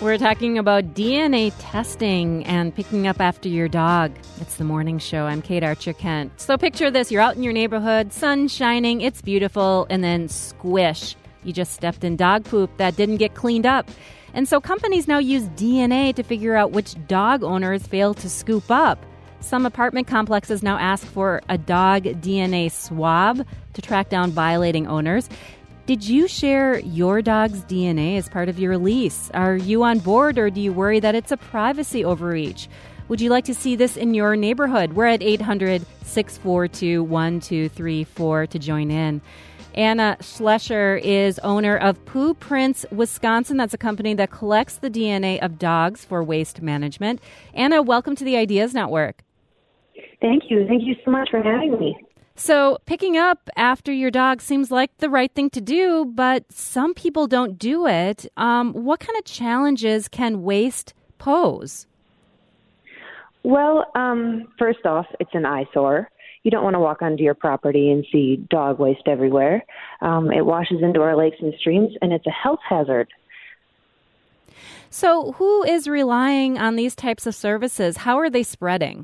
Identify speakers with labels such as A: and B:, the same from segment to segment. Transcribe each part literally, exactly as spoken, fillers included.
A: We're talking about D N A testing and picking up after your dog. It's the morning show. I'm Kate Archer-Kent. So picture this. You're out in your neighborhood, sun shining, it's beautiful, and then squish. You just stepped in dog poop that didn't get cleaned up. And so companies now use D N A to figure out which dog owners failed to scoop up. Some apartment complexes now ask for a dog D N A swab to track down violating owners. Did you share your dog's D N A as part of your lease? Are you on board, or do you worry that it's a privacy overreach? Would you like to see this in your neighborhood? We're at eight hundred, six four two, one two three four to join in. Anna Schlescher is owner of Poo Prints Wisconsin. That's a company that collects the D N A of dogs for waste management. Anna, welcome to the Ideas Network.
B: Thank you. Thank you so much for having me.
A: So picking up after your dog seems like the right thing to do, but some people don't do it. Um, what kind of challenges can waste pose?
B: Well, um, first off, it's an eyesore. You don't want to walk onto your property and see dog waste everywhere. Um, it washes into our lakes and streams, and it's a health hazard.
A: So who is relying on these types of services? How are they spreading?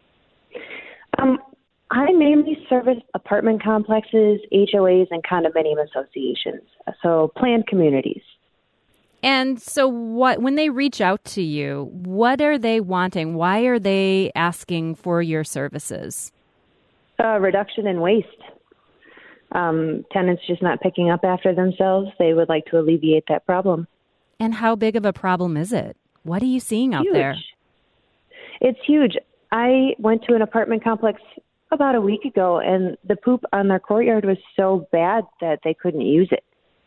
B: Um, I mainly service apartment complexes, H O As, and condominium associations, so planned communities.
A: And so what, when they reach out to you, what are they wanting? Why are they asking for your services?
B: Uh, reduction in waste. Um, tenants just not picking up after themselves. They would like to alleviate that problem.
A: And how big of a problem is it? What are you seeing out
B: huge.
A: there?
B: It's huge. I went to an apartment complex about a week ago, and the poop on their courtyard was so bad that they couldn't use it.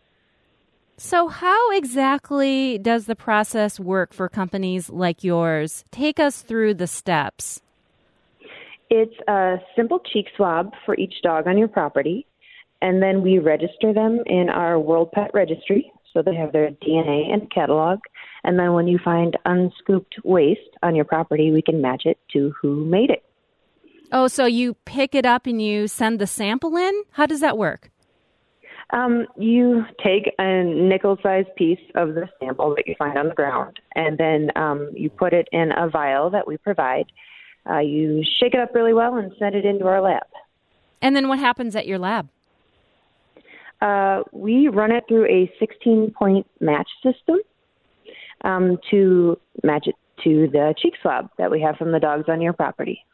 A: So how exactly does the process work for companies like yours? Take us through the steps.
B: It's a simple cheek swab for each dog on your property, and then we register them in our World Pet Registry, so they have their D N A and catalog. And then when you find unscooped waste on your property, we can match it to who made it.
A: Oh, so you pick it up and you send the sample in? How does that work?
B: Um, you take a nickel-sized piece of the sample that you find on the ground, and then um, you put it in a vial that we provide. Uh, you shake it up really well and send it into our lab.
A: And then what happens at your lab?
B: Uh, we run it through a sixteen-point match system um, to match it to the cheek swab that we have from the dogs on your property.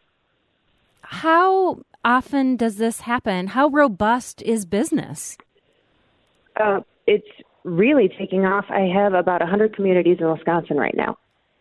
A: How often does this happen? How robust is business?
B: Uh, it's really taking off. I have about one hundred communities in Wisconsin right now.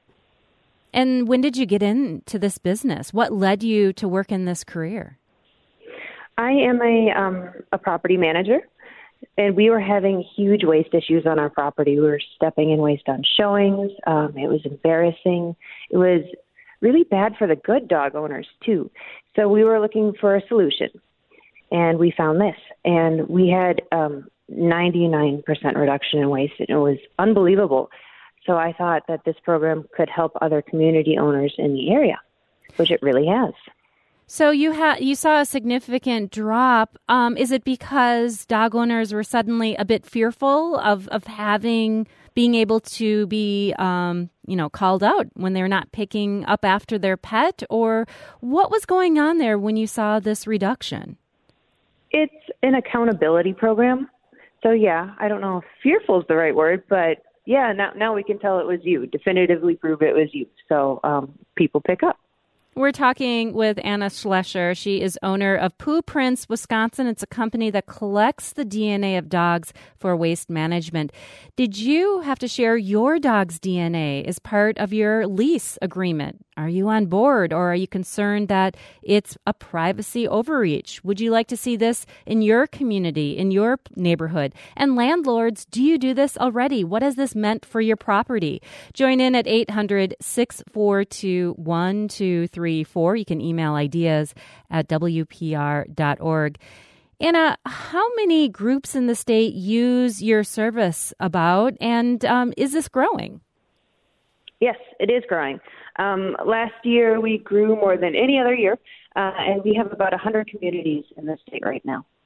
A: And when did you get into this business? What led you to work in this career?
B: I am a um, a property manager, and we were having huge waste issues on our property. We were stepping in waste on showings. Um, it was embarrassing. It was really bad for the good dog owners, too. So we were looking for a solution, and we found this. And we had um, ninety-nine percent reduction in waste, and it was unbelievable. So I thought that this program could help other community owners in the area, which it really has.
A: So you ha- you saw a significant drop. Um, is it because dog owners were suddenly a bit fearful of, of having, being able to be, um, you know, called out when they're not picking up after their pet? Or what was going on there when you saw this reduction?
B: It's an accountability program. So, yeah, I don't know if fearful is the right word, but, yeah, now, now we can tell it was you, definitively prove it was you. So um, people pick up.
A: We're talking with Anna Schlescher. She is owner of Poo Prints Wisconsin. It's a company that collects the D N A of dogs for waste management. Did you have to share your dog's D N A as part of your lease agreement? Are you on board, or are you concerned that it's a privacy overreach? Would you like to see this in your community, in your neighborhood? And landlords, do you do this already? What has this meant for your property? Join in at eight hundred, six four two, one two three four. You can email ideas at w p r dot org. Anna, how many groups in the state use your service about, and um, is this growing?
B: Yes, it is growing. Um, last year, we grew more than any other year, uh, and we have about one hundred communities in the state right now.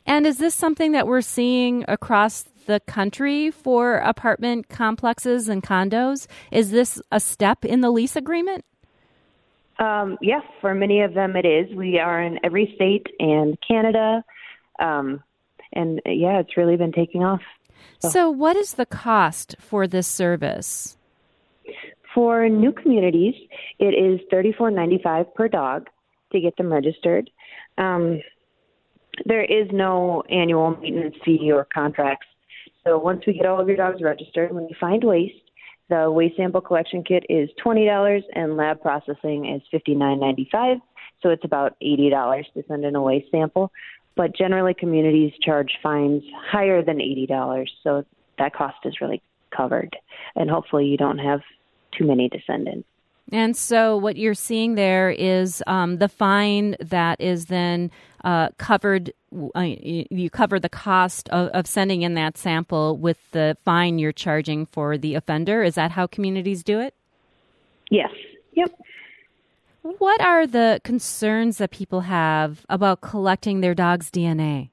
A: And is this something that we're seeing across the country for apartment complexes and condos? Is this a step in the lease agreement?
B: Um, yes, for many of them it is. We are in every state and Canada. Um, and yeah, it's really been taking off.
A: So. so what is the cost for this service?
B: For new communities, it is thirty-four ninety-five per dog to get them registered. Um, there is no annual maintenance fee or contracts. So once we get all of your dogs registered, when you find waste, the waste sample collection kit is twenty dollars and lab processing is fifty-nine ninety-five. So it's about eighty dollars to send in a waste sample. But generally, communities charge fines higher than eighty dollars. So that cost is really covered. And hopefully you don't have too many to send in.
A: And so what you're seeing there is um, the fine that is then uh, covered. Uh, you cover the cost of, of sending in that sample with the fine you're charging for the offender. Is that how communities do it?
B: Yes. Yep.
A: What are the concerns that people have about collecting their dog's D N A?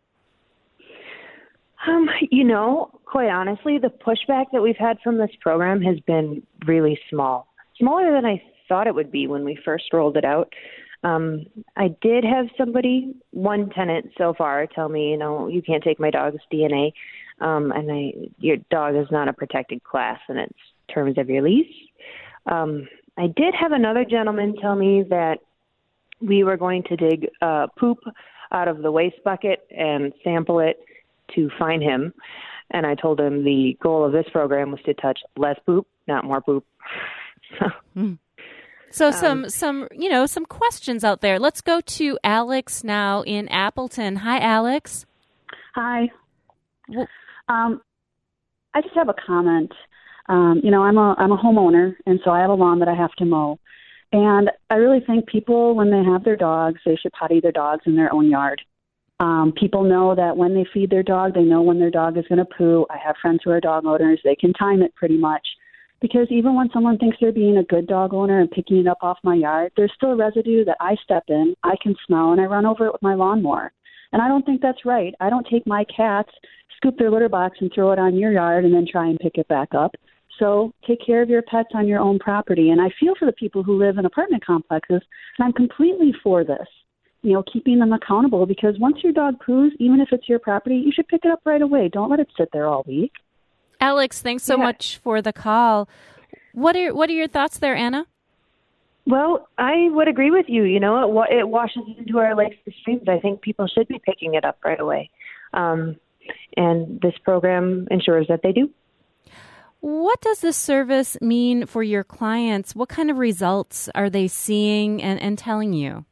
B: Um, you know, quite honestly, the pushback that we've had from this program has been really small, smaller than I thought it would be when we first rolled it out. Um, I did have somebody, one tenant so far, tell me, you know, you can't take my dog's D N A, um, and I, your dog is not a protected class in its terms of your lease. Um, I did have another gentleman tell me that we were going to dig uh, poop out of the waste bucket and sample it to find him. And I told him the goal of this program was to touch less poop, not more poop.
A: mm. So
B: um,
A: some, some, you know, some questions out there. Let's go to Alex now in Appleton. Hi, Alex.
C: Hi.
A: Well,
C: um, I just have a comment. Um, you know, I'm a I'm a homeowner, and so I have a lawn that I have to mow. And I really think people, when they have their dogs, they should potty their dogs in their own yard. Um, people know that when they feed their dog, they know when their dog is going to poo. I have friends who are dog owners. They can time it pretty much. Because even when someone thinks they're being a good dog owner and picking it up off my yard, there's still residue that I step in, I can smell, and I run over it with my lawnmower. And I don't think that's right. I don't take my cats, scoop their litter box, and throw it on your yard and then try and pick it back up. So take care of your pets on your own property. And I feel for the people who live in apartment complexes, and I'm completely for this. You know, keeping them accountable, because once your dog poos, even if it's your property, you should pick it up right away. Don't let it sit there all week.
A: Alex, thanks so
B: yeah.
A: much for the call. What are what are your thoughts there, Anna?
B: Well, I would agree with you. You know, it, wa- it washes into our lakes and streams. I think people should be picking it up right away. Um, and this program ensures that they do.
A: What does this service mean for your clients? What kind of results are they seeing and, and telling you?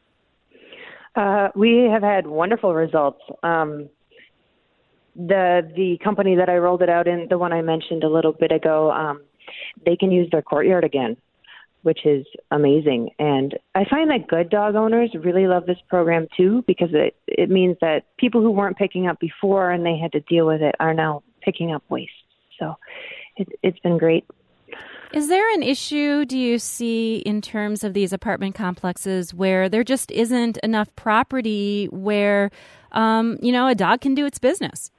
B: Uh, we have had wonderful results. Um, the the company that I rolled it out in, the one I mentioned a little bit ago, um, they can use their courtyard again, which is amazing. And I find that good dog owners really love this program too, because it, it means that people who weren't picking up before and they had to deal with it are now picking up waste. So it, it's been great.
A: Is there an issue, do you see, in terms of these apartment complexes where there just isn't enough property where, um, you know, a dog can do its business?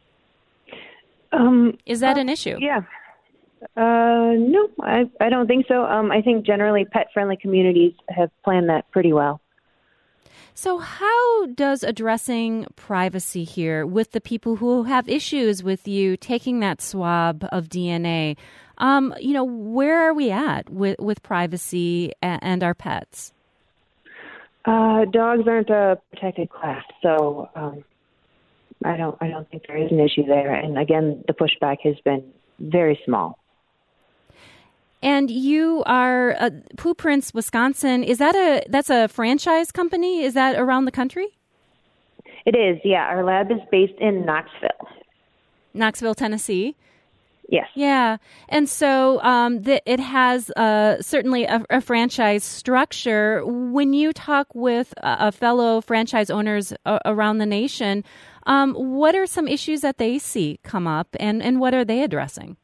B: Um,
A: Is that
B: uh,
A: an issue?
B: Yeah. Uh, no, I, I don't think so. Um, I think generally pet-friendly communities have planned that pretty well.
A: So how does addressing privacy here with the people who have issues with you taking that swab of D N A, um, you know, where are we at with, with privacy and our pets?
B: Uh, dogs aren't a protected class, so um, I don't I don't think there is an issue there. And again, the pushback has been very small.
A: And you are uh, Poo Prints, Wisconsin. Is that a that's a franchise company? Is that around the country?
B: It is, yeah. Our lab is based in Knoxville.
A: Knoxville, Tennessee.
B: Yes.
A: Yeah, and so um, the, it has uh, certainly a, a franchise structure. When you talk with uh, fellow franchise owners uh, around the nation, um, what are some issues that they see come up, and, and what are they addressing?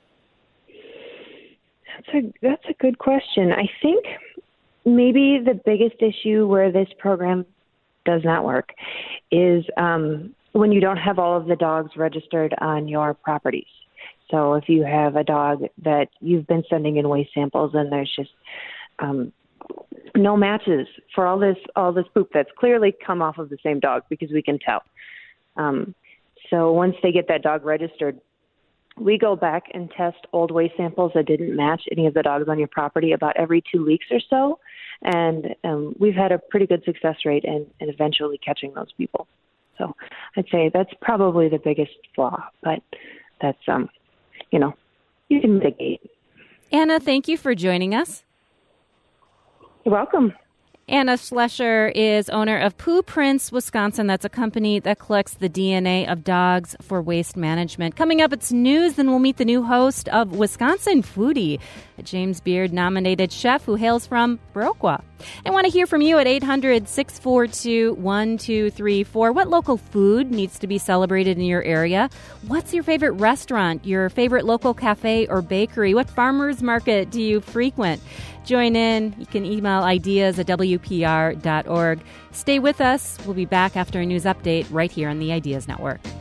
B: That's a that's a good question. I think maybe the biggest issue where this program does not work, is um, when you don't have all of the dogs registered on your properties. So if you have a dog that you've been sending in waste samples and there's just um, no matches for all this all this poop that's clearly come off of the same dog, because we can tell. Um, so once they get that dog registered, we go back and test old waste samples that didn't match any of the dogs on your property about every two weeks or so. And um, we've had a pretty good success rate in, in eventually catching those people. So I'd say that's probably the biggest flaw, but that's, um, you know, you can mitigate.
A: Anna, thank you for joining us.
B: You're welcome.
A: Anna Schlescher is owner of Poo Prints Wisconsin. That's a company that collects the D N A of dogs for waste management. Coming up, it's news. Then we'll meet the new host of Wisconsin Foodie, a James Beard-nominated chef who hails from Viroqua. I want to hear from you at eight hundred, six four two, one two three four. What local food needs to be celebrated in your area? What's your favorite restaurant, your favorite local cafe or bakery? What farmers market do you frequent? Join in. You can email ideas at W P R dot org. Stay with us. We'll be back after a news update right here on the Ideas Network.